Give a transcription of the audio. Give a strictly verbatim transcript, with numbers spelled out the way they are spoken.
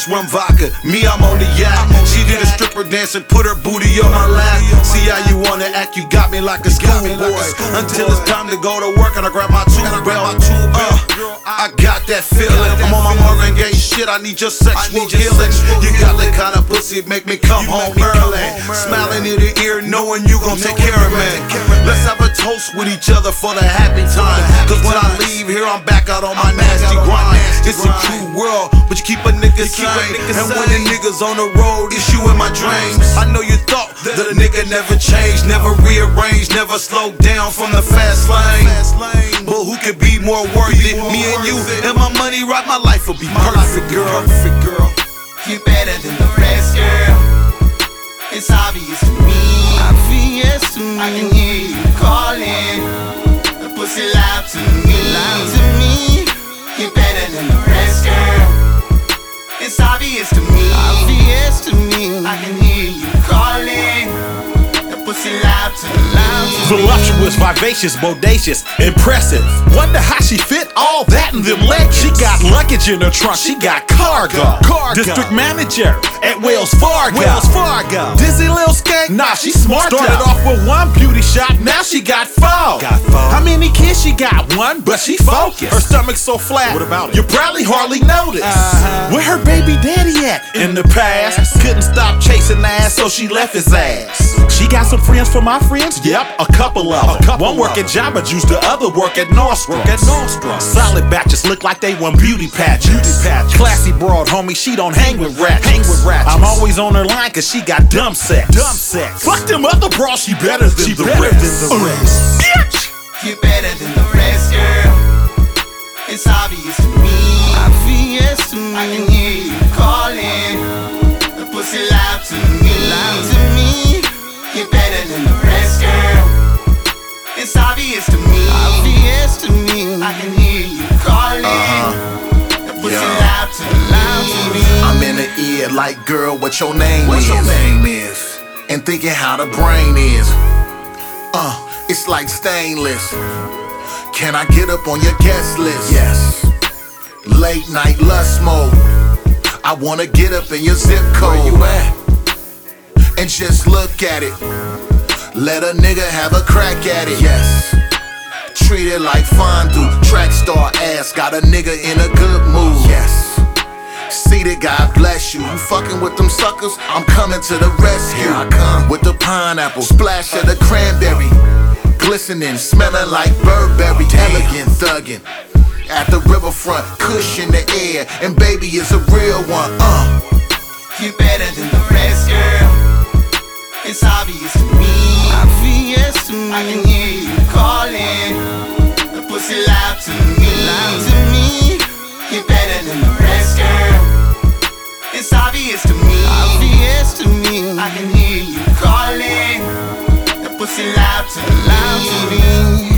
ice, rum, vodka. Me, I'm on the yacht. She did a stripper dance and put her booty on my lap. See how you wanna act, you got me like a schoolboy. Until it's time to go to work and I grab my two belt. Uh, I got that feeling. I'm on my Marvin Gaye shit, I need your sexual healing. You got the kind of pussy make me come home early. Smiling in the ear, knowing you gon' take care of me. Let's have a toast with each other for the happy time. Cause when I leave here, I'm back out on my nasty grind. It's a cruel world, but you keep a nigga sane. And when the niggas on the road, it's you in my dreams. I know you thought that a nigga never changed, never rearranged, never slowed down from the fast lane. But who could be more worthy? Me and you, and my money right, my life will be perfect, girl. You're better than the rest, girl. It's obvious to me. Obvious to me. I can hear you calling. The pussy loud to me. Loud to me. You're better than the rest, girl. It's obvious to me. Obvious to me. I can hear you calling. The pussy loud to me. Voluptuous, vivacious, bodacious, impressive. Wonder how she fit all that in them legs. She got luggage in her trunk, she got cargo. cargo. District manager at Wells Fargo. Wells Fargo. Dizzy Lil Skank, nah, she smart. Started though. off with one beauty shot, now she got four. Got four. How many kids she got? One, but she focused. Her stomach's so flat, What about it? you probably hardly noticed. Uh-huh. Where her baby daddy at? In the past, couldn't stop chasing ass, so she left his ass. She got some friends for my friends? Yep, a couple of them. A couple One work of at Jamba Juice, the other work at Nordstrom. Work at Nordstrom. Solid batches look like they won beauty pageants. Beauty pageants. Classy broad, homie, she don't hang with ratchets. Hang with ratchets. I'm always on her line cause she got dumb sex. Dumb sex. Fuck them other bras, she better than She the better rest. than the rest. Bitch! You're better than the rest, girl. It's obvious to me. Obvious to me. I can hear you calling. The pussy loud to me. Loud to me. You're better than the rest, girl. It's obvious to me. Obvious to me. I can hear you calling. The pussy Yeah. loud to me. Loud to me. I'm in the ear like, girl, what your name What is? your name is? And thinking how the brain is. Uh, it's like stainless. Can I get up on your guest list? Yes. Late night lust mode. I wanna get up in your zip code. Where you at? And just look at it. Let a nigga have a crack at it. Yes. Treat it like fondue. Track star ass got a nigga in a good mood. Yes. See that, God bless you. You fucking with them suckers? I'm coming to the rescue. Here I come with the pineapple, splash of the cranberry, glistening, smelling like Burberry. Elegant thuggin' at the riverfront, cush in the air, and baby is a real one. Uh. You're better than the rest, girl. It's obvious to me. Obvious to me. I can hear you calling. The pussy loud to me. Loud to me. You're better than the rest, girl. It's obvious to me. Obvious to me. I can hear you calling. The pussy loud to me. Loud to me.